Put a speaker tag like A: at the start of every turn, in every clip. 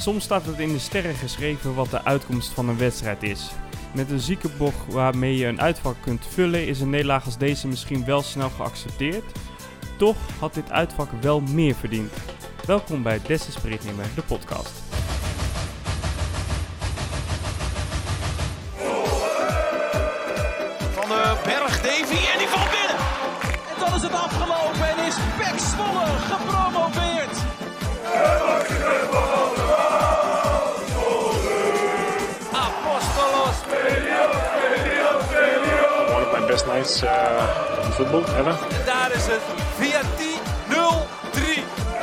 A: Soms staat het in de sterren geschreven wat de uitkomst van een wedstrijd is. Met een ziekenbocht waarmee je een uitvak kunt vullen is een nederlaag als deze misschien wel snel geaccepteerd. Toch had dit uitvak wel meer verdiend. Welkom bij Desse Spreeknummer, de podcast.
B: Van de Berg, Davy en die valt binnen. En dan is het afgelopen en is PEC Zwolle gepromoveerd. Apostolos.
C: One of my best nights in football ever.
B: En daar is het VRT 0-3.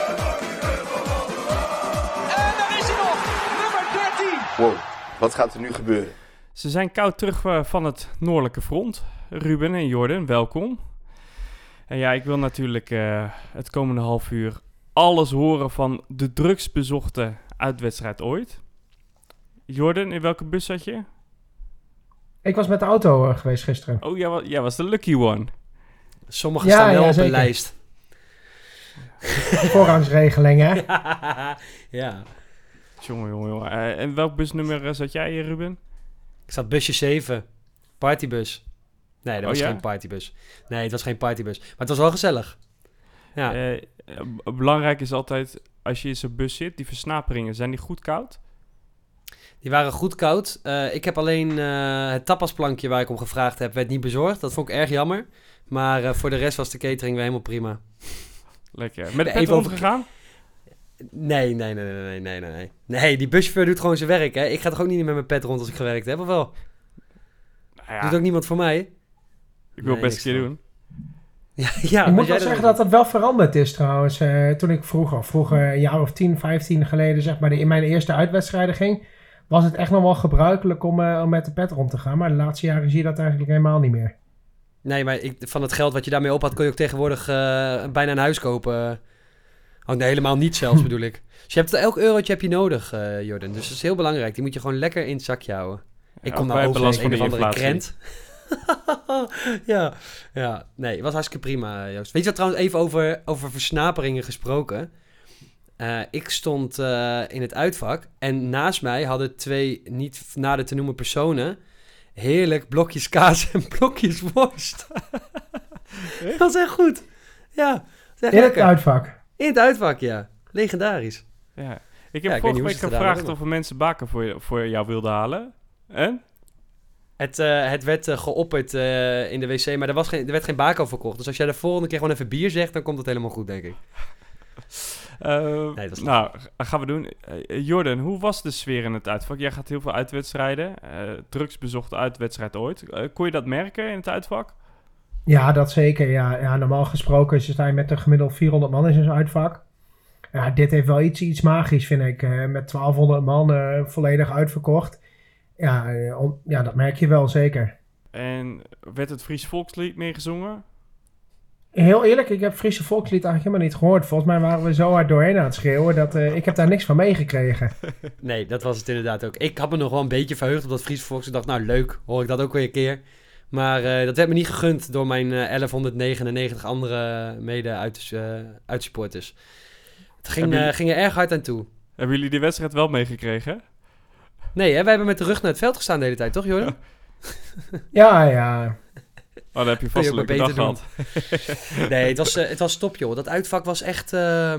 B: En daar is hij nog, nummer 13.
D: Wow, wat gaat er nu gebeuren?
A: Ze zijn koud terug van het noordelijke front. Ruben en Jordan, welkom. En ja, ik wil natuurlijk het komende half uur alles horen van de drugsbezochte uitwedstrijd ooit. Jordan, in welke bus zat je?
E: Ik was met de auto geweest gisteren.
A: Oh, jij was de lucky one.
F: Sommigen staan wel op
E: zeker.
F: een lijst.
E: Voorrangsregeling, hè?
F: Ja.
A: Jongen. En welk busnummer zat jij, Ruben?
F: Ik zat busje 7. Partybus. Nee, dat was
A: ja?
F: geen partybus. Nee, het was geen partybus. Maar het was wel gezellig. Ja.
A: Belangrijk is altijd, als je in zo'n bus zit, die versnaperingen, zijn die goed koud?
F: Die waren goed koud. Ik heb alleen het tapasplankje waar ik om gevraagd heb, werd niet bezorgd. Dat vond ik erg jammer. Maar voor de rest was de catering weer helemaal prima.
A: Lekker. Met de pet
F: Even
A: rondgegaan?
F: Nee. Nee, die buschauffeur doet gewoon zijn werk, hè. Ik ga toch ook niet met mijn pet rond als ik gewerkt heb, of wel?
A: Nou ja,
F: Doet ook niemand voor mij?
A: ik wil het best een keer doen.
F: Ja,
E: Ik moet wel zeggen dat het wel veranderd is trouwens. Toen ik vroeger een jaar of 10, 15 geleden, zeg maar, in mijn eerste uitwedstrijden ging, was het echt nog wel gebruikelijk om met de pet rond te gaan. Maar de laatste jaren zie je dat eigenlijk helemaal niet meer.
F: Nee, maar van het geld wat je daarmee op had, kon je ook tegenwoordig bijna een huis kopen. Oh nee, helemaal niet zelfs bedoel ik. Dus je hebt elk eurotje heb je nodig, Jordan. Dus dat is heel belangrijk. Die moet je gewoon lekker in het zakje houden. Ik kom nou over als een of andere krent. ja. Nee, het was hartstikke prima, Joost. Weet je wat trouwens, even over versnaperingen gesproken. Ik stond in het uitvak en naast mij hadden 2 niet nader te noemen personen heerlijk blokjes kaas en blokjes worst. Dat was echt goed. Ja, dat is echt
E: In het
F: lekker.
E: uitvak.
F: In het uitvak, ja. Legendarisch.
A: Ja. Ik heb
F: Ja, ik weet
A: vorige
F: niet hoe
A: week
F: ze het gedaan
A: gevraagd
F: hebben,
A: of er mensen baken voor jou wilden halen. En?
F: Het werd geopperd in de wc, maar er werd geen bako verkocht. Dus als jij de volgende keer gewoon even bier zegt, dan komt het helemaal goed, denk ik. Nee, dat is
A: nou, gaan we doen. Jordan, hoe was de sfeer in het uitvak? Jij gaat heel veel uitwedstrijden. Drugsbezochte uitwedstrijd ooit. Kon je dat merken in het uitvak?
E: Ja, dat zeker. Ja, normaal gesproken sta je met een gemiddeld 400 man in zo'n uitvak. Ja, dit heeft wel iets magisch, vind ik. Met 1200 man volledig uitverkocht. Ja, dat merk je wel zeker.
A: En werd het Fries volkslied meegezongen?
E: Heel eerlijk, ik heb Friese volkslied eigenlijk helemaal niet gehoord. Volgens mij waren we zo hard doorheen aan het schreeuwen dat ik heb daar niks van meegekregen.
F: Nee, dat was het inderdaad ook. Ik had me nog wel een beetje verheugd op dat Friese volks. Ik dacht, nou leuk, hoor ik dat ook weer een keer. Maar dat werd me niet gegund door mijn 1199 andere mede-uitsupporters. Het ging er erg hard aan toe.
A: Hebben jullie die wedstrijd wel meegekregen?
F: Nee, hè, wij hebben met de rug naar het veld gestaan de hele tijd, toch Jordan?
E: Ja.
A: Oh, dan heb je vast een
F: Kun je
A: leuke
F: ook
A: dag
F: maar
A: gehad.
F: Nee, het was top, joh. Dat uitvak was echt...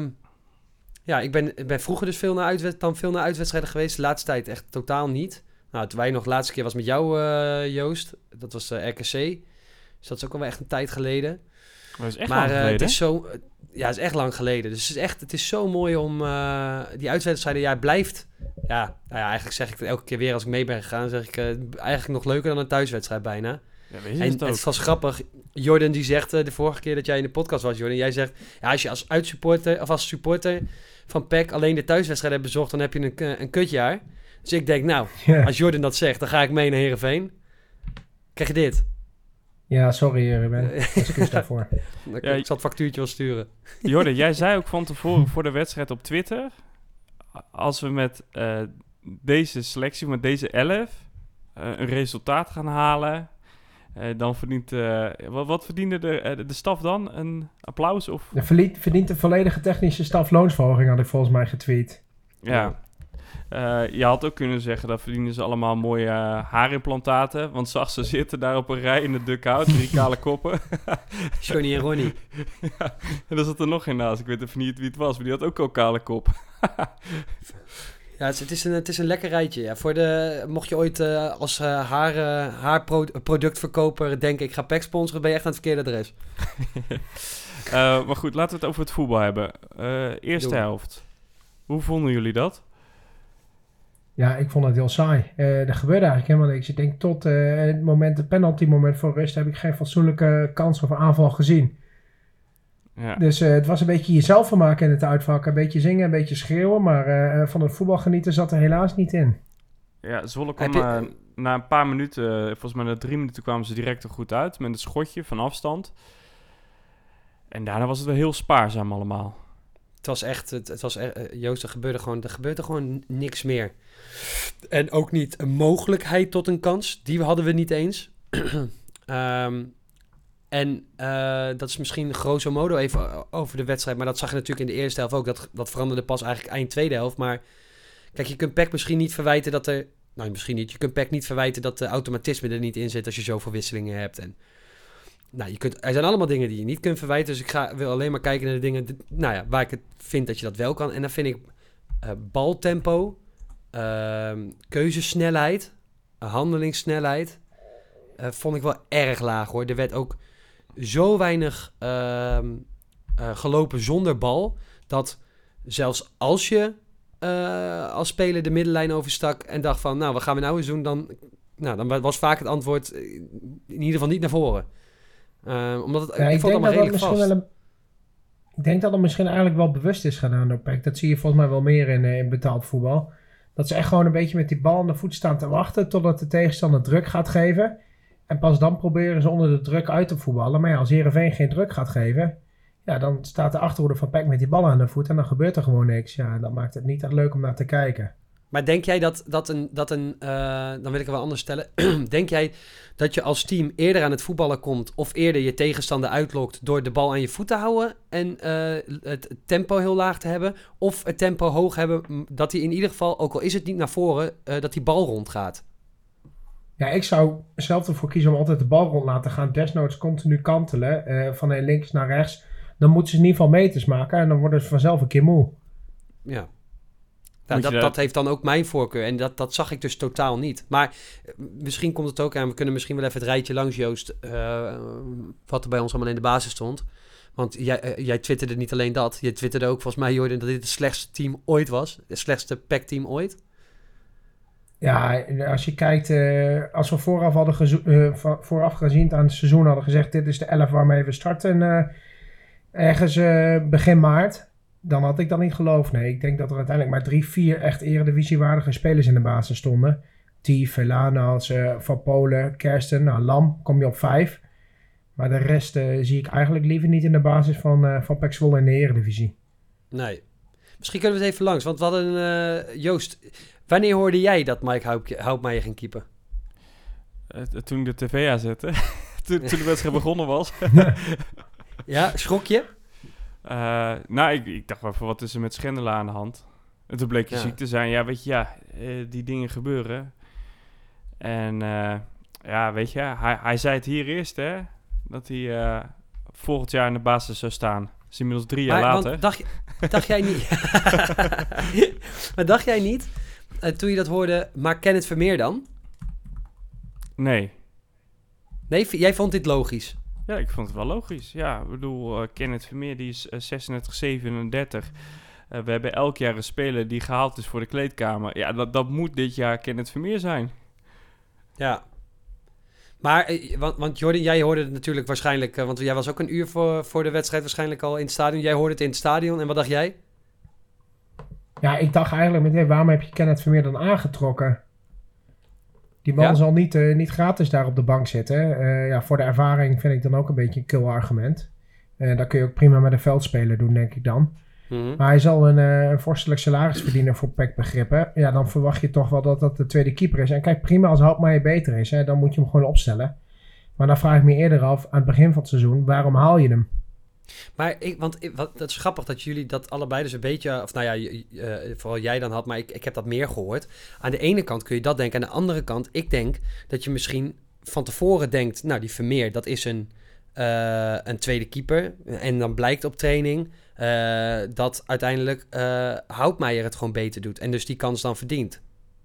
F: Ja, ik ben vroeger dus veel naar uitwedstrijden geweest. De laatste tijd echt totaal niet. Nou, toen wij nog de laatste keer was met jou, Joost. Dat was RKC. Dus dat is ook al wel echt een tijd geleden.
A: Maar dat is echt lang geleden.
F: Het is zo... Ja, het is echt lang geleden. Dus het is zo mooi om die uitwedstrijden... Ja, het blijft... Ja, nou ja, eigenlijk zeg ik het elke keer weer als ik mee ben gegaan. Zeg ik eigenlijk nog leuker dan een thuiswedstrijd bijna.
A: Ja, weet je
F: En
A: het ook.
F: het was grappig. Jordan die zegt, de vorige keer dat jij in de podcast was, Jordan, jij zegt, ja, als je als uitsupporter of als supporter van PEC alleen de thuiswedstrijd hebt bezocht, dan heb je een kutjaar. Dus ik denk, nou,
E: Ja.
F: als Jordan dat zegt, dan ga ik mee naar Heerenveen. Krijg je dit?
E: Ja, sorry Ruben. Excuus daarvoor.
F: Ik
A: Ja,
F: zal het factuurtje wel sturen.
A: Jordan, jij zei ook van tevoren voor de wedstrijd op Twitter, als we met deze selectie, met deze 11, een resultaat gaan halen, dan verdient... wat verdiende de staf dan? Een applaus? Of?
E: Verdient de volledige technische staf loonsverhoging, had ik volgens mij getweet.
A: Ja. Je had ook kunnen zeggen, dat verdienen ze allemaal mooie haarimplantaten. Want zag ze zitten daar op een rij in de dugout, 3 kale koppen.
F: Johnny en Ronnie.
A: Ja, en er zat er nog een naast. Ik weet even niet wie het was, maar die had ook al kale kop.
F: Ja, het is een lekker rijtje. Ja. Mocht je ooit als haarproductverkoper denken, ik ga PEC sponsoren, ben je echt aan het verkeerde adres.
A: Maar goed, laten we het over het voetbal hebben. Eerste helft. Hoe vonden jullie dat?
E: Ja, ik vond het heel saai. Er gebeurde eigenlijk helemaal niks. Ik denk tot het penalty moment voor rust heb ik geen fatsoenlijke kans of aanval gezien.
A: Ja.
E: Dus het was een beetje jezelf vermaken in het uitvak. Een beetje zingen, een beetje schreeuwen. Maar van het voetbal genieten zat er helaas niet in.
A: Ja, Zwolle kwam na een paar minuten, volgens mij na 3 minuten kwamen ze direct er goed uit. Met een schotje van afstand. En daarna was het wel heel spaarzaam allemaal.
F: Het was echt, Joost, er gebeurde gewoon niks meer. En ook niet een mogelijkheid tot een kans. Die hadden we niet eens. Dat is misschien grosso modo even over de wedstrijd. Maar dat zag je natuurlijk in de eerste helft ook. Dat veranderde pas eigenlijk eind tweede helft. Maar kijk, je kunt PEC misschien niet verwijten dat er... Nou, misschien niet. Je kunt PEC niet verwijten dat de automatisme er niet in zit als je zoveel wisselingen hebt. En nou, er zijn allemaal dingen die je niet kunt verwijten. Dus ik wil alleen maar kijken naar de dingen waar ik het vind dat je dat wel kan. En dan vind ik baltempo, keuzesnelheid, handelingssnelheid, vond ik wel erg laag hoor. Er werd ook zo weinig gelopen zonder bal, dat zelfs als je als speler de middenlijn overstak en dacht van, nou, wat gaan we nou eens doen? Dan was vaak het antwoord in ieder geval niet naar voren. Omdat het, ik vond het allemaal redelijk vast.
E: Ik denk dat het misschien eigenlijk wel bewust is gedaan door PEC. Dat zie je volgens mij wel meer in betaald voetbal. Dat ze echt gewoon een beetje met die bal aan de voet staan te wachten totdat de tegenstander druk gaat geven. En pas dan proberen ze onder de druk uit te voetballen. Maar ja, als Heerenveen geen druk gaat geven, ja, dan staat de achterhoede van PEC met die bal aan de voet en dan gebeurt er gewoon niks. Ja, dat maakt het niet echt leuk om naar te kijken.
F: Maar denk jij dan wil ik het wel anders stellen. Denk jij dat je als team eerder aan het voetballen komt of eerder je tegenstander uitlokt door de bal aan je voet te houden en het tempo heel laag te hebben? Of het tempo hoog hebben, dat hij in ieder geval, ook al is het niet naar voren, dat die bal rondgaat?
E: Ja, ik zou zelf ervoor kiezen om altijd de bal rond laten gaan. Desnoods continu kantelen, van links naar rechts. Dan moeten ze in ieder geval meters maken en dan worden ze vanzelf een keer moe.
F: Ja. Nou, dat heeft dan ook mijn voorkeur. En dat zag ik dus totaal niet. Maar misschien komt het ook aan. We kunnen misschien wel even het rijtje langs, Joost. Wat er bij ons allemaal in de basis stond. Want jij twitterde niet alleen dat. Je twitterde ook volgens mij, Jordan, dat dit het slechtste team ooit was. Het slechtste PEC-team ooit.
E: Ja, als je kijkt, als we vooraf gezien aan het seizoen hadden gezegd, dit is de 11 waarmee we starten ergens begin maart, dan had ik dat niet geloofd. Nee, ik denk dat er uiteindelijk maar 3-4 echt eredivisiewaardige spelers in de basis stonden. Velanas, Van Polen, Kersten, Lam, kom je op 5. Maar de rest zie ik eigenlijk liever niet in de basis van PEC Zwolle in de eredivisie.
F: Nee. Misschien kunnen we het even langs, want we hadden Joost, wanneer hoorde jij dat Mike Houtmeijer ging keepen?
A: Toen ik de tv aanzette. toen de wedstrijd begonnen was.
F: Ja, schrok je?
A: Ik dacht wel, wat is er met Schendelaar aan de hand? En toen bleek je ziek te zijn. Ja, weet je, die dingen gebeuren. En weet je, hij zei het hier eerst, hè. Dat hij volgend jaar in de basis zou staan. Dat is inmiddels 3 jaar later.
F: Dacht jij niet... Maar dacht jij niet, toen je dat hoorde, maar Kenneth Vermeer dan?
A: Nee,
F: jij vond dit logisch?
A: Ja, ik vond het wel logisch. Ja, ik bedoel, Kenneth Vermeer die is 36, 37. We hebben elk jaar een speler die gehaald is voor de kleedkamer. Ja, dat moet dit jaar Kenneth Vermeer zijn.
F: Ja. Maar, want Jordan, jij hoorde het natuurlijk waarschijnlijk, want jij was ook een uur voor de wedstrijd waarschijnlijk al in het stadion. Jij hoorde het in het stadion en wat dacht jij?
E: Ja, ik dacht eigenlijk meteen, waarom heb je Kenneth Vermeer dan aangetrokken? Die man zal niet gratis daar op de bank zitten. Voor de ervaring vind ik dan ook een beetje een kil argument. Dat kun je ook prima met een veldspeler doen, denk ik dan. Mm-hmm. Maar hij zal een vorstelijk salaris verdienen voor PEC begrippen. Ja, dan verwacht je toch wel dat dat de tweede keeper is. En kijk, prima als Houtmeijer beter is, dan moet je hem gewoon opstellen. Maar dan vraag ik me eerder af, aan het begin van het seizoen, waarom haal je hem?
F: Maar dat is grappig dat jullie dat allebei dus een beetje... Of nou ja, vooral jij dan had, maar ik heb dat meer gehoord. Aan de ene kant kun je dat denken. Aan de andere kant, ik denk dat je misschien van tevoren denkt... Nou, die Vermeer, dat is een tweede keeper. En dan blijkt op training dat uiteindelijk Houtmeijer het gewoon beter doet. En dus die kans dan verdient.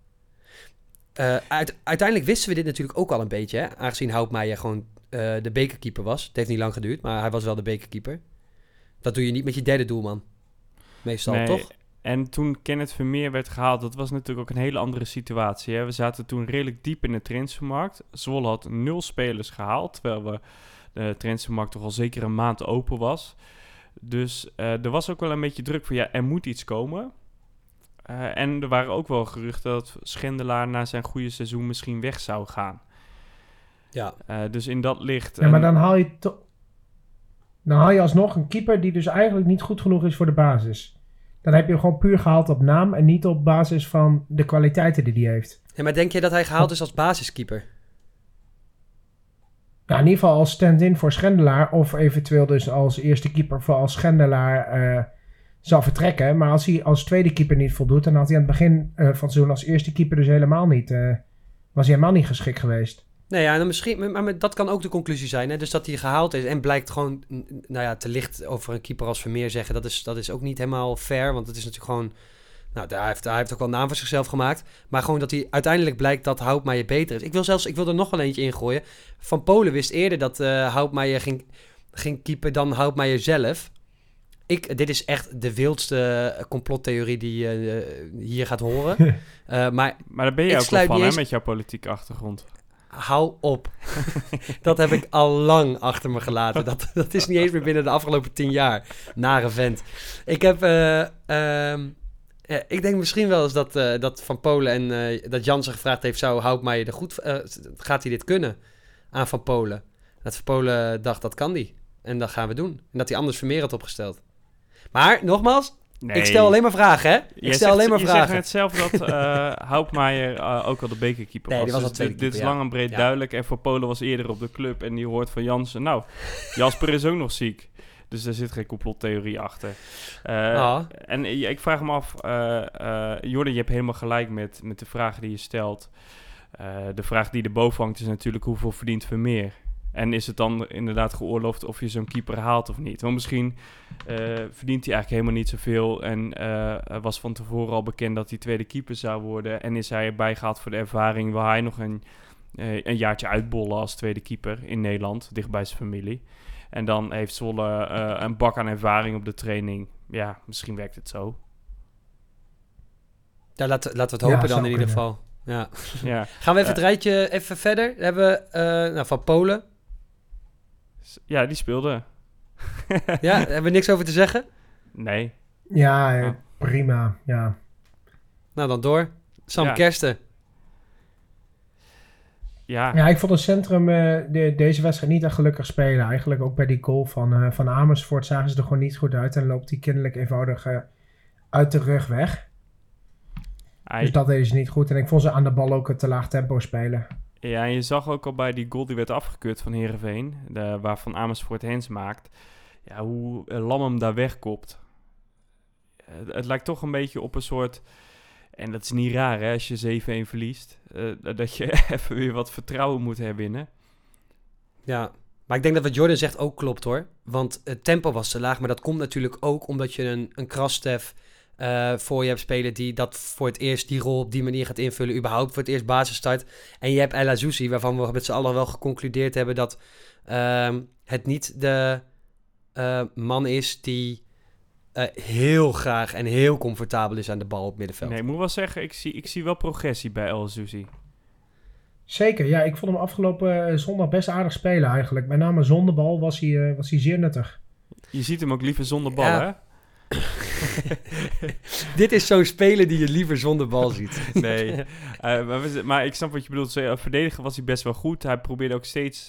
F: Uiteindelijk wisten we dit natuurlijk ook al een beetje, hè? Aangezien Houtmeijer gewoon de bekerkeeper was. Het heeft niet lang geduurd, maar hij was wel de bekerkeeper. Dat doe je niet met je derde doelman. Meestal,
A: Nee,
F: toch?
A: En toen Kenneth Vermeer werd gehaald, dat was natuurlijk ook een hele andere situatie. Hè? We zaten toen redelijk diep in de transfermarkt. Zwolle had 0 spelers gehaald, terwijl de transfermarkt toch al zeker een maand open was. Dus er was ook wel een beetje druk van, ja, er moet iets komen. En er waren ook wel geruchten dat Schendelaar na zijn goede seizoen misschien weg zou gaan.
F: Ja.
A: Dus in dat licht...
E: Ja, maar dan haal je alsnog een keeper die dus eigenlijk niet goed genoeg is voor de basis. Dan heb je hem gewoon puur gehaald op naam en niet op basis van de kwaliteiten die hij heeft.
F: Ja, maar denk je dat hij gehaald is als basiskeeper?
E: Ja, in ieder geval als stand-in voor Schendelaar of eventueel dus als eerste keeper voor als Schendelaar zal vertrekken. Maar als hij als tweede keeper niet voldoet, dan had hij aan het begin van het seizoen als eerste keeper dus helemaal niet, was hij helemaal niet geschikt geweest.
F: Nee, ja, dan misschien, maar dat kan ook de conclusie zijn. Hè? Dus dat hij gehaald is en blijkt gewoon, nou ja, te licht over een keeper als Vermeer zeggen. Dat is ook niet helemaal fair, want het is natuurlijk gewoon... Nou, hij heeft ook wel een naam voor zichzelf gemaakt. Maar gewoon dat hij uiteindelijk blijkt dat Houtmeijer beter is. Ik wil er nog wel eentje ingooien. Van Polen wist eerder dat Houtmeijer ging keepen dan Houtmeijer zelf. Dit is echt de wildste complottheorie die je hier gaat horen. Maar
A: daar ben je ook wel van, hè, met jouw politieke achtergrond.
F: Hou op. Dat heb ik al lang achter me gelaten. Dat is niet eens meer binnen de afgelopen 10 jaar. Nare vent. Ik denk misschien wel eens dat Van Polen en dat Jansen gevraagd heeft... zou Houtmeijer gaat hij dit kunnen aan Van Polen? Dat Van Polen dacht, dat kan die. En dat gaan we doen. En dat hij anders Vermeer had opgesteld. Maar, nogmaals... Nee. Ik stel alleen maar vragen, hè? Je
A: zegt net zelf dat Houtmeijer ook al de bekerkeeper was.
F: Die was al
A: dus
F: tweede keeper,
A: dit is lang en breed duidelijk. En voor Polen was eerder op de club. En die hoort van Jansen. Nou, Jasper is ook nog ziek. Dus daar zit geen complottheorie achter. En ik vraag me af... Jordan, je hebt helemaal gelijk met de vragen die je stelt. De vraag die erboven hangt is natuurlijk... hoeveel verdient Vermeer? En is het dan inderdaad geoorloofd of je zo'n keeper haalt of niet? Want misschien verdient hij eigenlijk helemaal niet zoveel. En was van tevoren al bekend dat hij tweede keeper zou worden. En is hij erbij gehaald voor de ervaring... waar hij nog een jaartje uitbollen als tweede keeper in Nederland. Dicht bij zijn familie. En dan heeft Zwolle een bak aan ervaring op de training. Ja, misschien werkt het zo.
F: Ja, laten we het hopen dan in ieder geval. Ja. Gaan we even het rijtje even verder. Dan hebben we Van Polen...
A: Ja, die speelde.
F: Ja, hebben we niks over te zeggen?
A: Nee.
E: Ja, prima. Ja.
F: Nou, dan door. Sam Kersten.
E: Ja, ik vond het centrum deze wedstrijd niet echt gelukkig spelen. Eigenlijk ook bij die goal van Amersfoort zagen ze er gewoon niet goed uit. En loopt hij kennelijk eenvoudig uit de rug weg. Dus dat deden ze niet goed. En ik vond ze aan de bal ook een te laag tempo spelen.
A: Ja, en je zag ook al bij die goal die werd afgekeurd van Heerenveen, waarvan Amersfoort Hens maakt, ja, hoe Lam hem daar wegkopt. Het lijkt toch een beetje op een soort, en dat is niet raar hè, als je 7-1 verliest, dat je even weer wat vertrouwen moet herwinnen.
F: Ja, maar ik denk dat wat Jordan zegt ook klopt hoor. Want het tempo was te laag, maar dat komt natuurlijk ook omdat je een Krastev voor je hebt spelen die dat voor het eerst die rol op die manier gaat invullen, überhaupt voor het eerst basis start. En je hebt El Azoussi, waarvan we met z'n allen wel geconcludeerd hebben dat het niet de man is die heel graag en heel comfortabel is aan de bal op middenveld.
A: Nee, ik moet wel zeggen, ik zie wel progressie bij El Azoussi.
E: Zeker, ja. Ik vond hem afgelopen zondag best aardig spelen eigenlijk. Met name zonder bal was hij zeer nuttig.
A: Je ziet hem ook liever zonder bal, hè?
F: Dit is zo'n speler die je liever zonder bal ziet.
A: Nee, maar ik snap wat je bedoelt. Verdedigen was hij best wel goed. Hij probeerde ook steeds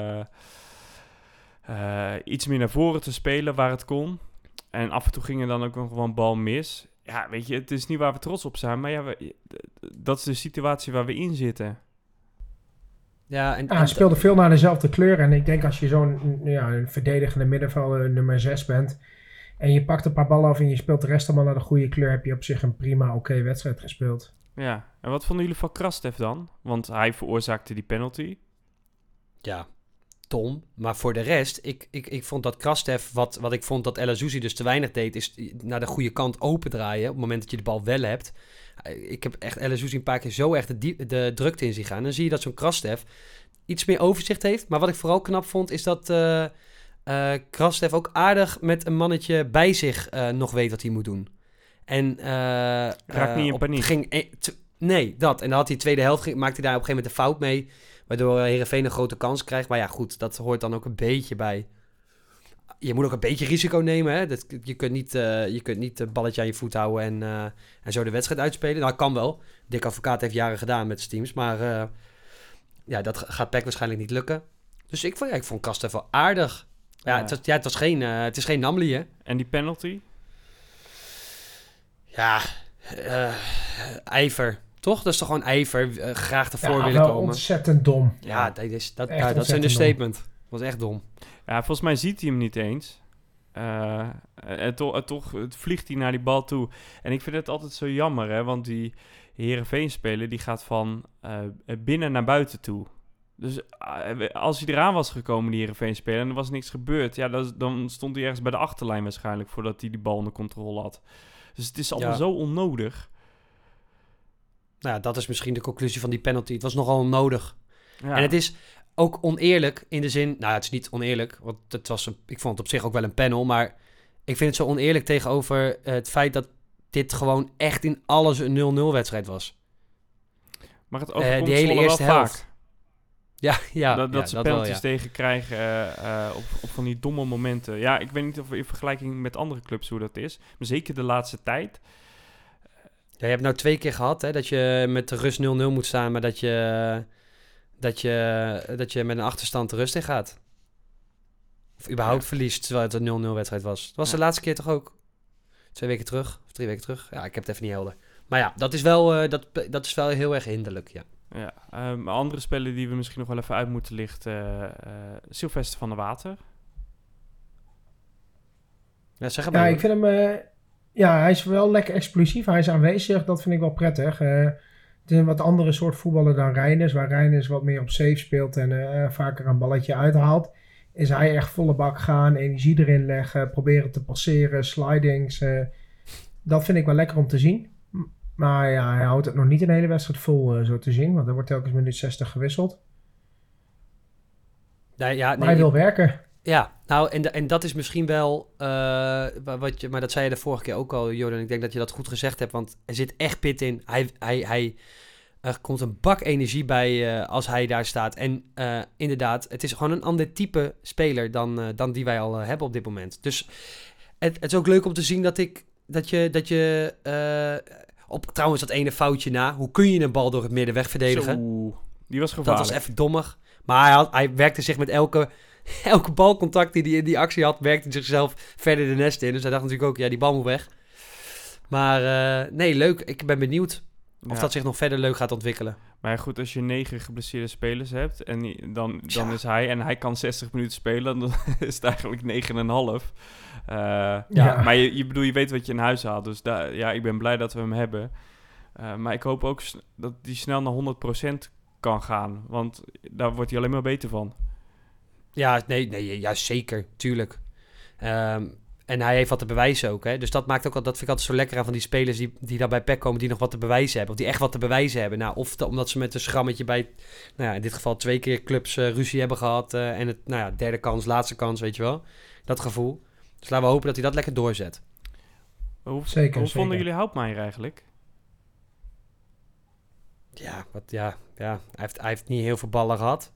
A: iets meer naar voren te spelen waar het kon. En af en toe ging er dan ook nog wel een bal mis. Ja, weet je, het is niet waar we trots op zijn. Maar ja, dat is de situatie waar we in zitten.
F: Ja, en
E: Hij speelde veel naar dezelfde kleur. En ik denk als je een verdedigende middenvelder nummer 6 bent... en je pakt een paar ballen af en je speelt de rest allemaal naar de goede kleur... heb je op zich een prima oké wedstrijd gespeeld.
A: Ja, en wat vonden jullie van Krastev dan? Want hij veroorzaakte die penalty.
F: ja, dom. Maar voor de rest, ik vond dat Krastev, wat ik vond dat El Azzouzi dus te weinig deed, is naar de goede kant opendraaien op het moment dat je de bal wel hebt. Ik heb echt El Azzouzi een paar keer zo echt de drukte in zien gaan. Dan zie je dat zo'n Krastev iets meer overzicht heeft. Maar wat ik vooral knap vond, is dat Krastev ook aardig met een mannetje bij zich nog weet wat hij moet doen. En
A: Raakt niet in paniek.
F: Nee, dat. En dan had hij tweede helft, maakte hij daar op een gegeven moment een fout mee. Waardoor Heerenveen een grote kans krijgt. Maar ja, goed, dat hoort dan ook een beetje bij. Je moet ook een beetje risico nemen. Hè? Je kunt niet het balletje aan je voet houden en zo de wedstrijd uitspelen. Nou, kan wel. Dick Advocaat heeft jaren gedaan met zijn teams. Maar dat gaat PEC waarschijnlijk niet lukken. Dus ik vond Krastev wel aardig. Ja, het is geen Namli, hè?
A: En die penalty?
F: Ja, ijver. Toch? Dat is toch gewoon ijver. Graag ervoor willen komen.
E: Ontzettend dom.
F: Ja, dat is een
E: ontzettend
F: understatement. Dat was echt dom.
A: Ja, volgens mij ziet hij hem niet eens. Toch vliegt hij naar die bal toe. En ik vind het altijd zo jammer, hè. Want die Heerenveen-speler, die gaat van binnen naar buiten toe. Dus als hij eraan was gekomen, die Heerenveen-speler, en er was niks gebeurd... ja, dan stond hij ergens bij de achterlijn waarschijnlijk... voordat hij die bal onder controle had. Dus het is allemaal zo onnodig.
F: Nou ja, dat is misschien de conclusie van die penalty. Het was nogal onnodig.
A: Ja.
F: En het is ook oneerlijk in de zin... Nou, het is niet oneerlijk, want ik vond het op zich ook wel een panel... maar ik vind het zo oneerlijk tegenover het feit dat dit gewoon echt in alles een 0-0 wedstrijd was.
A: Maar het overkomt
F: die hele
A: Zwolle
F: eerste
A: wel
F: helft.
A: vaak.
F: Ja,
A: Dat ze
F: dat
A: penalties
F: wel,
A: tegen krijgen op van die domme momenten. Ja, ik weet niet of in vergelijking met andere clubs hoe dat is. Maar zeker de laatste tijd.
F: Ja, je hebt nou 2 keer gehad hè, dat je met de rust 0-0 moet staan... maar dat je met een achterstand de rust in gaat. Of überhaupt verliest terwijl het een 0-0 wedstrijd was. Dat was de laatste keer toch ook? 2 weken terug of 3 weken terug? Ja, ik heb het even niet helder. Maar ja, dat is wel heel erg hinderlijk, ja.
A: Ja, andere speler die we misschien nog wel even uit moeten lichten. Sylvester van der Water.
F: Ja, zeg maar.
E: Ja, ik vind hem... hij is wel lekker explosief. Hij is aanwezig. Dat vind ik wel prettig. Het is een wat andere soort voetballer dan Reijners. Waar Reijners wat meer op safe speelt en vaker een balletje uithaalt. Is hij echt volle bak gaan, energie erin leggen, proberen te passeren, slidings. Dat vind ik wel lekker om te zien. Maar ja, hij houdt het nog niet een hele wedstrijd vol zo te zien. Want er wordt telkens minuut 60 gewisseld.
F: Maar
E: hij wil werken.
F: Ja, nou en dat is misschien wel maar dat zei je de vorige keer ook al, Jordan. Ik denk dat je dat goed gezegd hebt, want er zit echt pit in. Er komt een bak energie bij als hij daar staat. En inderdaad, het is gewoon een ander type speler dan die wij al hebben op dit moment. Dus het is ook leuk om te zien dat je trouwens dat ene foutje na. Hoe kun je een bal door het midden wegverdedigen?
A: Zo, die was gevaarlijk.
F: Dat was even dommig. Maar hij werkte zich met elke balcontact die hij in die actie had, werkte hij zichzelf verder de nest in. Dus hij dacht natuurlijk ook, ja, die bal moet weg. Maar nee, leuk. Ik ben benieuwd of dat zich nog verder leuk gaat ontwikkelen.
A: Maar ja, goed, als je 9 geblesseerde spelers hebt en dan is hij... en hij kan 60 minuten spelen, dan is het eigenlijk 9,5. Maar je weet wat je in huis haalt. Dus ik ben blij dat we hem hebben. Maar ik hoop ook dat hij snel naar 100% kan gaan. Want daar wordt hij alleen maar beter van.
F: Ja, ja, zeker. Tuurlijk. En hij heeft wat te bewijzen ook. Hè? Dus dat maakt ook dat vind ik altijd zo lekker aan van die spelers die daar bij PEC komen, die nog wat te bewijzen hebben. Of die echt wat te bewijzen hebben. Nou, omdat ze met een schrammetje bij, in dit geval 2 keer clubs ruzie hebben gehad. En het, derde kans, laatste kans, weet je wel. Dat gevoel. Dus laten we hopen dat hij dat lekker doorzet.
A: Hoe vonden jullie Houtmaier eigenlijk?
F: Ja, hij heeft niet heel veel ballen gehad.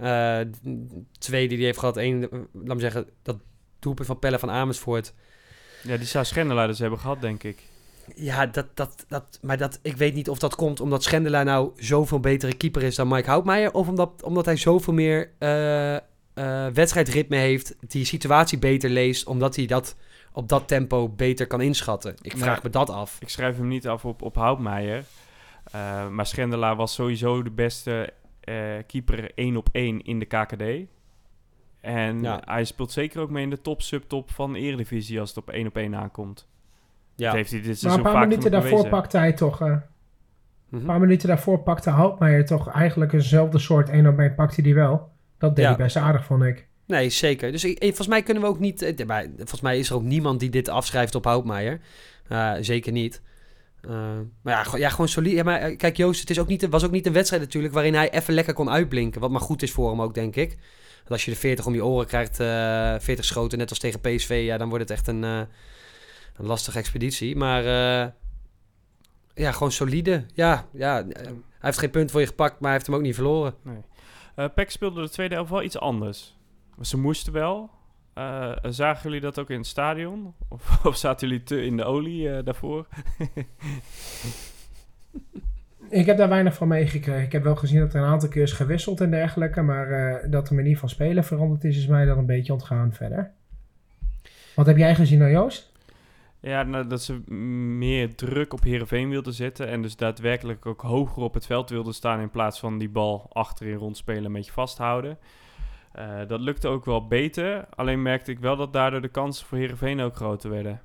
F: 2 die hij heeft gehad. 1, laat me zeggen, dat doelpunt van Pelle van Amersfoort.
A: Ja, die zou Schendelaar dus hebben gehad, denk ik.
F: Ja, maar ik weet niet of dat komt omdat Schendelaar nou zoveel betere keeper is dan Mike Houtmaier. Of omdat hij zoveel meer wedstrijdritme heeft, die situatie beter leest, omdat hij dat op dat tempo beter kan inschatten. Ik vraag me dat af.
A: Ik schrijf hem niet af op Houtmaier. Maar Schendelaar was sowieso de beste keeper 1-op-1 in de KKD. En hij speelt zeker ook mee in de top-subtop van de Eredivisie als het op 1-op-1 aankomt.
F: Ja.
A: Dat heeft hij dit
E: Maar
A: seizoen
E: een paar
A: vaak
E: minuten
A: genoeg
E: daarvoor
A: bewezen.
E: pakte hij toch... Een paar minuten daarvoor pakte Houtmeijer toch eigenlijk eenzelfde soort 1-op-1 pakte hij wel. Dat deed hij best aardig, vond ik.
F: Nee, zeker. Dus volgens mij kunnen we ook niet... volgens mij is er ook niemand die dit afschrijft op Houtmeijer. Zeker niet. Maar gewoon solide. Ja, maar kijk Joost, het was ook niet een wedstrijd natuurlijk waarin hij even lekker kon uitblinken. Wat maar goed is voor hem ook, denk ik. Want als je de 40 om je oren krijgt, 40 schoten, net als tegen PSV, ja, dan wordt het echt een lastige expeditie. Maar gewoon solide. Ja, hij heeft geen punt voor je gepakt, maar hij heeft hem ook niet verloren.
A: Nee. PEC speelde de tweede helft wel iets anders. Ze moesten wel. Zagen jullie dat ook in het stadion? Of zaten jullie te in de olie daarvoor?
E: Ik heb daar weinig van meegekregen. Ik heb wel gezien dat er een aantal keer is gewisseld en dergelijke. Maar dat de manier van spelen veranderd is mij dan een beetje ontgaan verder. Wat heb jij gezien dan, Joost?
A: Ja, dat ze meer druk op Heerenveen wilden zetten. En dus daadwerkelijk ook hoger op het veld wilden staan. In plaats van die bal achterin rondspelen een beetje vasthouden. Dat lukte ook wel beter. Alleen merkte ik wel dat daardoor de kansen voor Heerenveen ook groter werden.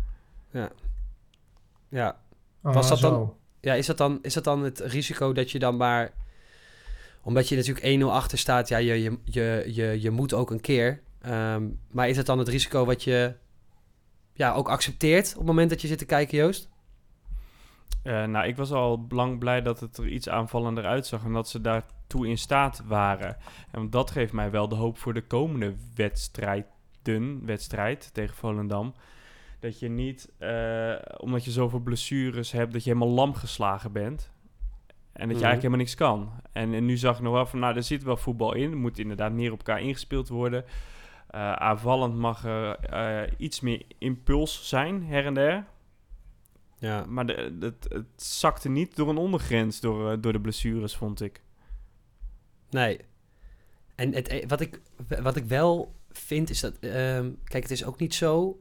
F: Ja.
E: Was dat
F: dan? Ja, is dat dan het risico dat je dan maar... Omdat je natuurlijk 1-0 achter staat, ja, je moet ook een keer. Maar is het dan het risico wat je ook accepteert op het moment dat je zit te kijken, Joost?
A: Ik was al lang blij dat het er iets aanvallender uitzag en dat ze daartoe in staat waren. En dat geeft mij wel de hoop voor de komende wedstrijd tegen Volendam. Dat je niet, omdat je zoveel blessures hebt, dat je helemaal lam geslagen bent. En dat je eigenlijk helemaal niks kan. En nu zag ik nog wel van, er zit wel voetbal in. Er moet inderdaad meer op elkaar ingespeeld worden. Aanvallend mag er iets meer impuls zijn, her en der.
F: Ja.
A: Maar het zakte niet door een ondergrens door de blessures, vond ik.
F: Nee. En wat ik wel vind is dat... kijk, het is ook niet zo...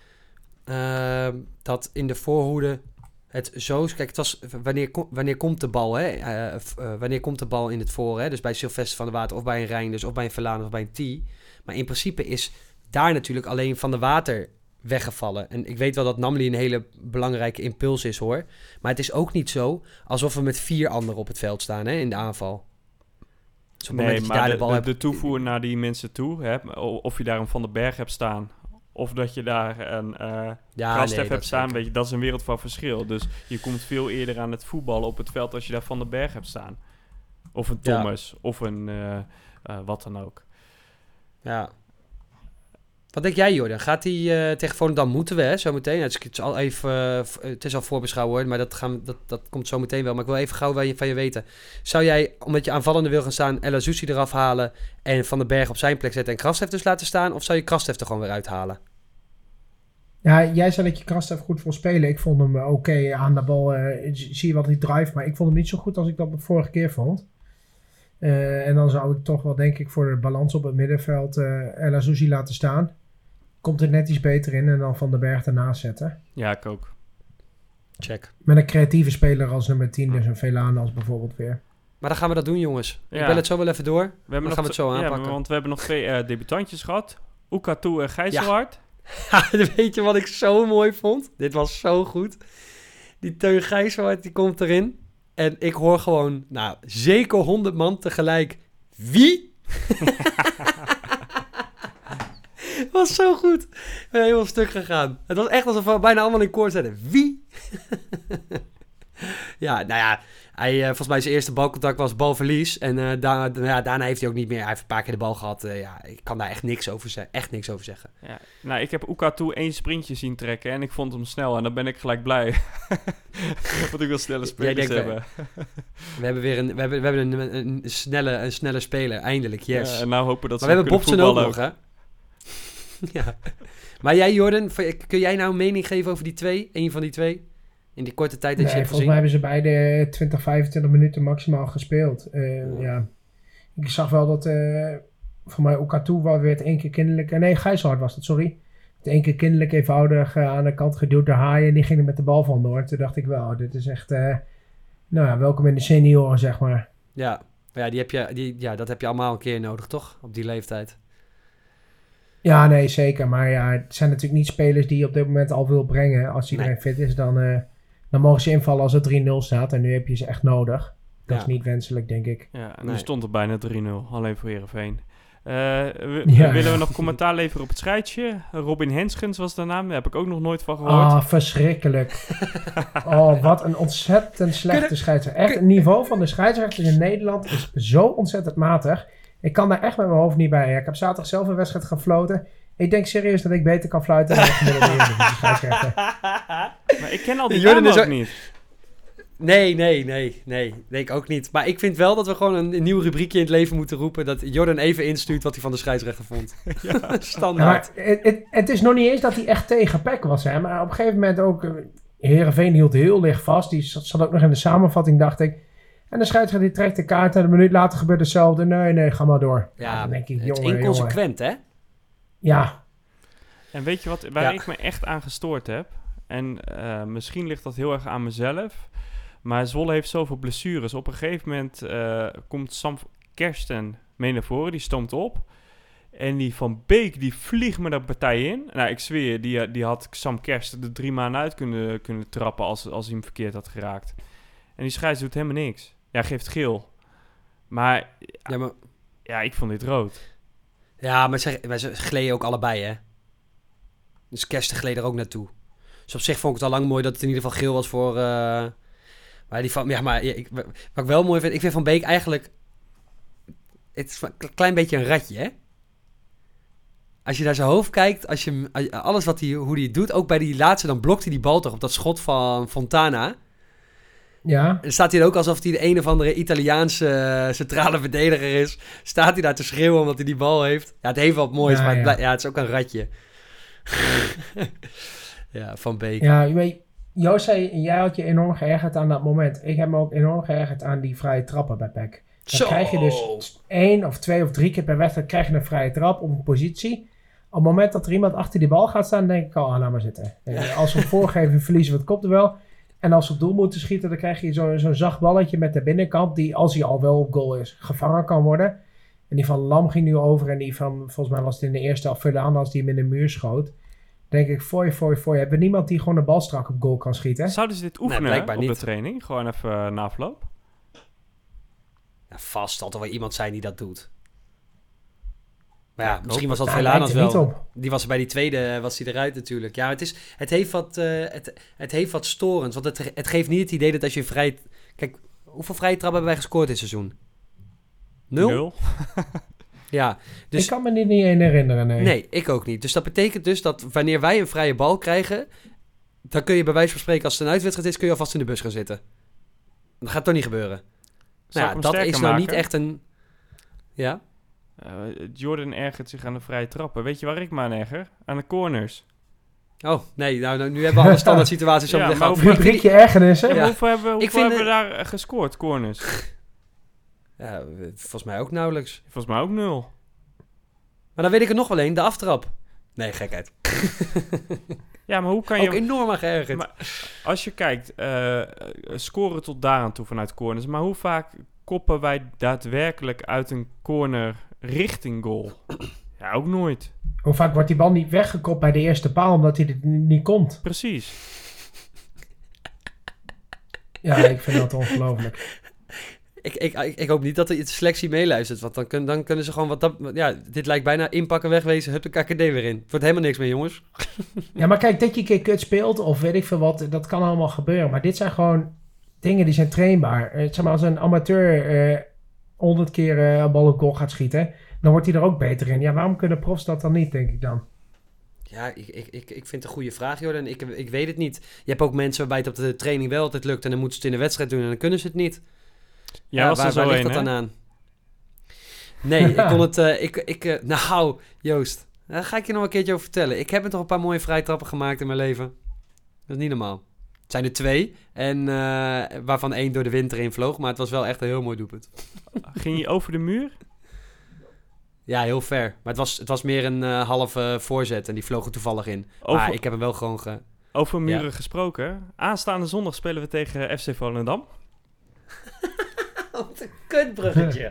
F: dat in de voorhoede het zo... Kijk, het was... Wanneer komt de bal, hè? Wanneer komt de bal in het voor, hè? Dus bij Sylvester van der Water of bij een Reinders of bij een Verlaan of bij een T. Maar in principe is daar natuurlijk alleen Van der Water weggevallen. En ik weet wel dat Namli een hele belangrijke impuls is, hoor. Maar het is ook niet zo alsof we met 4 anderen op het veld staan, hè, in de aanval. Dus op het moment dat je daar de bal
A: de toevoer naar die mensen toe, hè, of je daar een Van den Berg hebt staan, of dat je daar een Krastev hebt staan, weet je, dat is een wereld van verschil. Dus je komt veel eerder aan het voetballen op het veld als je daar Van den Berg hebt staan. Of een Thomas, of een wat dan ook. Ja.
F: Wat denk jij, Jordan? Gaat hij tegen Volendam moeten we, hè, zo meteen? Het is al voorbeschouwen, hoor, maar dat komt zo meteen wel. Maar ik wil even gauw van je weten. Zou jij, omdat je aanvallende wil gaan staan, El Azoussi eraf halen en Van den Berg op zijn plek zetten en Krastev dus laten staan? Of zou je Krastev er gewoon weer uithalen?
E: Ja, jij zei dat je Krastev goed wil spelen. Ik vond hem oké aan de bal. Zie je wat hij drive, maar ik vond hem niet zo goed als ik dat de vorige keer vond. En dan zou ik toch wel, denk ik, voor de balans op het middenveld El Azoussi laten staan. Komt er net iets beter in en dan Van den Berg ernaast zetten.
A: Ja, ik ook.
F: Check.
E: Met een creatieve speler als nummer 10, dus een Velane als bijvoorbeeld weer.
F: Maar dan gaan we dat doen, jongens.
A: Ja.
F: Ik bel het zo wel even door. Dan gaan we het zo aanpakken.
A: Ja, want we hebben nog 2 debutantjes gehad. Oekatu en Gijzelhard.
F: Ja, weet je wat ik zo mooi vond? Dit was zo goed. Die Teun Gijzelhard, die komt erin. En ik hoor gewoon, zeker 100 man tegelijk. Wie? Het was zo goed. Ik ben helemaal stuk gegaan. Het was echt alsof we bijna allemaal in koor zetten. Wie? Hij, volgens mij zijn eerste balcontact was balverlies. En daarna heeft hij ook niet meer. Hij heeft een paar keer de bal gehad. Ik kan daar echt niks over zeggen.
A: Ja, ik heb Oekatu 1 sprintje zien trekken en ik vond hem snel. En dan ben ik gelijk blij. Want ik wil snelle spelers hebben.
F: We hebben weer een snelle speler. Eindelijk, yes.
A: Ja, en nou hopen dat
F: maar we hebben Bobson ook nog, hè? Ja. Maar jij, Jordan, kun jij nou een mening geven over die 2? Eén van die 2? In die korte tijd dat je hebt gezien?
E: Volgens mij hebben ze beide 20, 25 minuten maximaal gespeeld. Ja. Ik zag wel dat voor mij Oekatu werd 1 keer kinderlijk... Nee, Gijzelhard was dat, sorry. 1 keer kinderlijk eenvoudig aan de kant geduwd door Haaien. En die ging er met de bal vandoor. Toen dacht ik wel, dit is echt... welkom in de senioren, zeg maar.
F: Ja. Maar ja, dat heb je allemaal een keer nodig, toch? Op die leeftijd.
E: Ja, nee, zeker. Maar ja, het zijn natuurlijk niet spelers die je op dit moment al wil brengen. Als iedereen fit is, dan mogen ze invallen als het 3-0 staat. En nu heb je ze echt nodig. Dat is niet wenselijk, denk ik.
A: Ja, en nu stond het bijna 3-0. Alleen voor Heerenveen.
E: Ja.
A: Willen we nog commentaar leveren op het scheidsje? Robin Henschens was de naam. Daar heb ik ook nog nooit van gehoord.
E: Verschrikkelijk. Wat een ontzettend slechte scheidsrechter. Echt, het niveau van de scheidsrechters in Nederland is zo ontzettend matig. Ik kan daar echt met mijn hoofd niet bij. Ik heb zaterdag zelf een wedstrijd gefloten. Ik denk serieus dat ik beter kan fluiten dan de gemiddelde scheidsrechter.
A: Maar ik ken al die namen ook niet.
F: Nee, ik ook niet. Maar ik vind wel dat we gewoon een nieuw rubriekje in het leven moeten roepen. Dat Jordan even instuurt wat hij van de scheidsrechter vond. Standaard.
E: Ja, het is nog niet eens dat hij echt tegen PEC was. Hè? Maar op een gegeven moment ook... Heerenveen hield heel licht vast. Die zat ook nog in de samenvatting, dacht ik. En de scheidsrechter die trekt de kaart. En een minuut later gebeurt hetzelfde. Nee, ga maar door.
F: Ja,
E: dan denk ik,
F: het is inconsequent, hè?
E: Ja.
A: En weet je wat, waar ik me echt aan gestoord heb? En misschien ligt dat heel erg aan mezelf... Maar Zwolle heeft zoveel blessures. Op een gegeven moment komt Sam Kersten mee naar voren. Die stoomt op. En die Van Beek, die vliegt me de partij in. Nou, ik zweer, die had Sam Kersten er 3 maanden uit kunnen trappen als hij hem verkeerd had geraakt. En die scheids doet helemaal niks. Ja, geeft geel. Maar ik vond dit rood.
F: Ja, maar ze gleden ook allebei, hè. Dus Kersten gleed er ook naartoe. Dus op zich vond ik het al lang mooi dat het in ieder geval geel was voor... wat ik wel mooi vind... Ik vind Van Beek eigenlijk... Het is een klein beetje een ratje, hè? Als je naar zijn hoofd kijkt... Alles hoe hij het doet... Ook bij die laatste... Dan blokt hij die bal toch op dat schot van Fontana.
E: Ja.
F: En dan staat hij er ook alsof hij de een of andere Italiaanse centrale verdediger is. Staat hij daar te schreeuwen omdat hij die bal heeft. Ja, het heeft wel wat moois. Maar het is ook een ratje. Ja, Van Beek.
E: Ja, je weet... Joost zei, jij had je enorm geërgerd aan dat moment. Ik heb me ook enorm geërgerd aan die vrije trappen bij PEC. Dan krijg je dus 1 of 2 of 3 keer per wedstrijd krijg je een vrije trap op een positie. Op het moment dat er iemand achter die bal gaat staan, denk ik al, laat maar zitten. Als we voorgeven, verliezen we het kopduel. En als we op doel moeten schieten, dan krijg je zo'n zacht balletje met de binnenkant, die als hij al wel op goal is, gevangen kan worden. En die van Lam ging nu over en die van, volgens mij was het in de eerste helft Verlaan als die hem in de muur schoot. Denk ik, fooi. Hebben we niemand die gewoon de bal strak op goal kan schieten?
A: Zouden ze dit oefenen op
F: niet.
A: de training? Gewoon even na afloop?
F: Ja, vast zal er wel iemand zijn die dat doet. Maar ja, misschien was dat Velanas wel. Die was er bij die tweede, was hij eruit natuurlijk. Ja, het heeft wat storend. Want het geeft niet het idee dat als je vrij... Kijk, hoeveel vrije trappen hebben wij gescoord dit seizoen? 0? Ja, dus...
E: Ik kan me dit niet herinneren, nee.
F: Nee, ik ook niet. Dus dat betekent dus dat wanneer wij een vrije bal krijgen... dan kun je bij wijze van spreken, als het een uitwedstrijd is... kun je alvast in de bus gaan zitten. Dat gaat toch niet gebeuren? Nou ja, dat is nou niet echt een... Ja?
A: Jordan ergert zich aan de vrije trappen. Weet je waar ik me aan erger? Aan de corners.
F: Oh, nee. Nou, nu hebben we alle standaard situaties op de gang.
E: Rubriekje ergernis, hè?
A: Ja. Hoeveel hebben we daar gescoord, corners?
F: Ja, volgens mij ook nauwelijks.
A: Volgens mij ook 0.
F: Maar dan weet ik er nog wel een, de aftrap. Nee, gekheid.
A: Ja, maar hoe kan je...
F: Ook enorm aan geërgerd.
A: Maar als je kijkt, scoren tot daar aan toe vanuit corners. Maar hoe vaak koppen wij daadwerkelijk uit een corner richting goal? Ja, ook nooit.
E: Hoe vaak wordt die bal niet weggekopt bij de eerste paal omdat hij er niet komt?
A: Precies.
E: Ja, ik vind dat ongelooflijk.
F: Ik hoop niet dat de selectie meeluistert. Want dan kunnen ze gewoon dit lijkt bijna inpakken, wegwezen. Hup de KKD weer in. Het wordt helemaal niks meer, jongens.
E: Ja, maar kijk, dat je een keer kut speelt of weet ik veel wat. Dat kan allemaal gebeuren. Maar dit zijn gewoon dingen die zijn trainbaar. Zeg maar, als een amateur 100 keer een bal op goal gaat schieten, dan wordt hij er ook beter in. Ja, waarom kunnen profs dat dan niet, denk ik dan?
F: Ja, ik vind het een goede vraag, Jordan. Ik weet het niet. Je hebt ook mensen waarbij het op de training wel altijd lukt en dan moeten ze het in de wedstrijd doen en dan kunnen ze het niet.
A: Ja, waar ligt
F: dat dan aan? Nee, ik kon het... nou, Joost, daar ga ik je nog een keertje over vertellen. Ik heb er toch een paar mooie vrije trappen gemaakt in mijn leven. Dat is niet normaal. Het zijn er 2 en waarvan 1 door de wind erin vloog, maar het was wel echt een heel mooi doelpunt.
A: Ging je over de muur?
F: Ja, heel ver. Maar het was meer een halve voorzet en die vloog er toevallig in. Maar ik heb hem wel gewoon
A: Over muren gesproken. Aanstaande zondag spelen we tegen FC Volendam.
F: Kutbruggetje.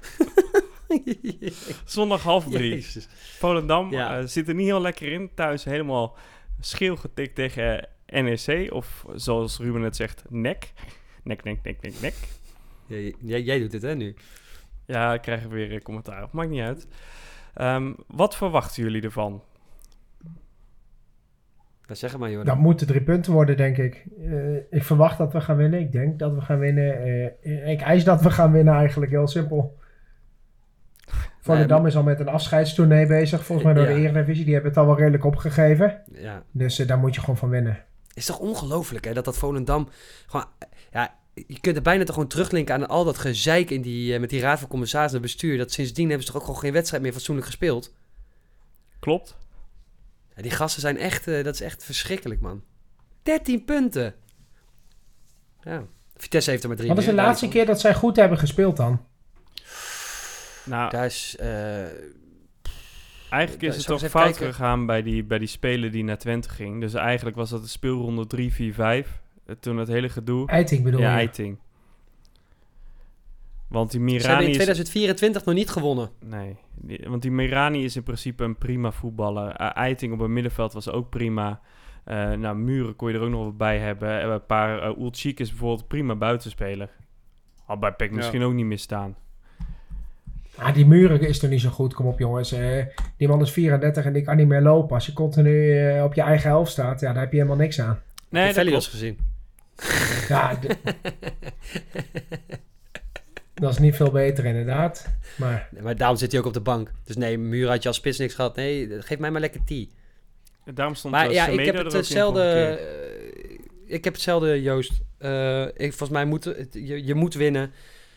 A: Zondag 2:30.
F: Jezus.
A: Volendam
F: Ja.
A: zit er niet heel lekker in. Thuis helemaal scheel getikt tegen NEC. Of zoals Ruben het zegt, nek. Nek.
F: Jij doet het, hè, nu?
A: Ja, ik krijg weer commentaar op. Maakt niet uit. Wat verwachten jullie ervan?
F: Nou, zeg het maar, Jordan.
E: Dat moeten 3 punten worden, denk ik. Ik verwacht dat we gaan winnen. Ik denk dat we gaan winnen. Ik eis dat we gaan winnen, eigenlijk. Heel simpel. Volendam is al met een afscheidstournee bezig. Volgens mij door de Eredivisie. Die hebben het al wel redelijk opgegeven.
F: Ja.
E: Dus daar moet je gewoon van winnen.
F: Is toch ongelooflijk, hè? Dat Volendam gewoon... Ja, je kunt het bijna toch gewoon teruglinken aan al dat gezeik in met die raad van commissarissen en bestuur. Dat sindsdien hebben ze toch ook gewoon geen wedstrijd meer fatsoenlijk gespeeld.
A: Klopt.
F: Ja, die gasten zijn echt... dat is echt verschrikkelijk, man. 13 punten. Ja. Vitesse heeft er maar 3
E: Wat is de laatste keer dat zij goed hebben gespeeld dan?
A: Nou,
F: Daar is...
A: eigenlijk is het
F: Zal
A: toch
F: ik eens even
A: fout
F: kijken?
A: gegaan bij die speler die naar Twente ging. Dus eigenlijk was dat de speelronde 3-4-5. Toen het hele gedoe...
E: Eiting bedoel je?
A: Eiting. Want die
F: Ze hebben
A: Mirani
F: in
A: is...
F: 2024 nog niet gewonnen.
A: Nee, want die Mirani is in principe een prima voetballer. Eiting op het middenveld was ook prima. Muren kon je er ook nog wat bij hebben. Een paar Ulchik is bijvoorbeeld prima buitenspeler. Had bij PEC misschien ook niet misstaan.
E: Die Muren is toch niet zo goed. Kom op, jongens. Die man is 34 en die kan niet meer lopen. Als je continu op je eigen helft staat, daar heb je helemaal niks aan.
A: Nee,
F: Ik heb Velios gezien.
E: Ja, dat is niet veel beter inderdaad. Maar
F: Nee, maar daarom zit hij ook op de bank. Dus nee, Muur had je als spits niks gehad. Nee, geef mij maar lekker tea.
A: Daarom stond
F: Maar ja, ik
A: Semedo
F: heb
A: er ook in
F: hetzelfde...
A: vorige keer.
F: ik heb hetzelfde, Joost. Volgens mij je moet winnen.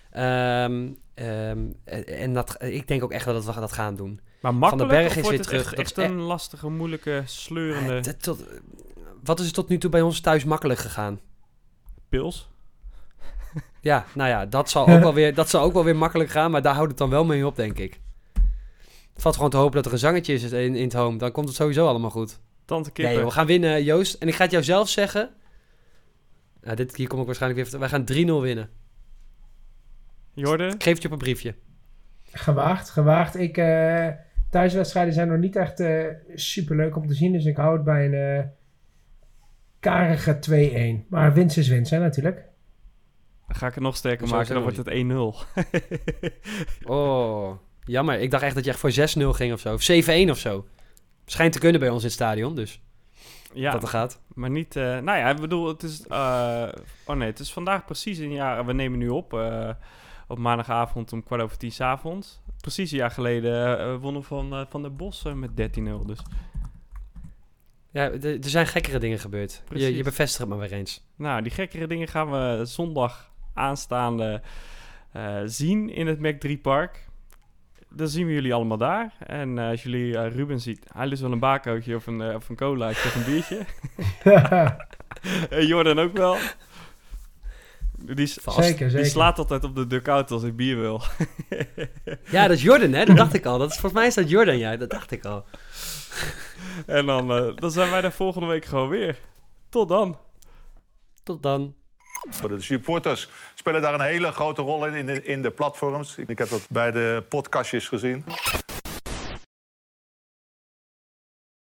F: En ik denk ook echt dat we dat gaan doen.
A: Maar makkelijk,
F: Berg
A: of
F: is
A: wordt
F: weer
A: het
F: terug?
A: Echt,
F: Dat
A: echt
F: is
A: een lastige, moeilijke, sleurende
F: Wat is het tot nu toe bij ons thuis makkelijk gegaan?
A: pils?
F: Ja, nou ja, dat zal ook wel weer makkelijk gaan, maar daar houdt het dan wel mee op, denk ik. Het valt gewoon te hopen dat er een zangetje is in het home. Dan komt het sowieso allemaal goed.
A: Tante Kippen.
F: Nee, we gaan winnen, Joost. En ik ga het jou zelf zeggen. Hier kom ik waarschijnlijk weer... Wij gaan 3-0 winnen.
A: Jordan?
F: Ik geef het je op een briefje.
E: gewaagd. Thuiswedstrijden zijn nog niet echt super leuk om te zien. Dus ik hou het bij een karige 2-1. Maar winst is winst, hè, natuurlijk.
A: Dan ga ik het nog sterker
F: Hoezo
A: maken, dan
F: zijn
A: wordt het 1-0.
F: Oh, jammer. Ik dacht echt dat je echt voor 6-0 ging of zo. Of 7-1 of zo. Schijnt te kunnen bij ons in het stadion, dus
A: Ja,
F: dat er gaat.
A: maar niet... nou ja, ik bedoel, het is... het is vandaag precies een jaar... We nemen nu op maandagavond om 9:15 s'avonds. Precies een jaar geleden wonnen van de Bos met 13-0. Dus
F: Ja, er zijn gekkere dingen gebeurd.
A: Precies.
F: Je bevestigt het maar weer eens.
A: nou, die gekkere dingen gaan we zondag aanstaande zien in het Mac 3 Park. Dan zien we jullie allemaal daar. En als jullie Ruben ziet, hij lust wel een bakootje of een colaatje of een biertje. Jordan ook wel.
E: Zeker.
A: Die slaat altijd op de dugout als ik bier wil.
F: Ja, dat is Jordan, hè? Dat dacht ik al. Volgens mij is dat Jordan, ja. Dat dacht ik al.
A: En dan zijn wij de volgende week gewoon weer. Tot dan.
F: Tot dan.
G: De supporters spelen daar een hele grote rol in de platforms. Ik heb dat bij de podcastjes gezien.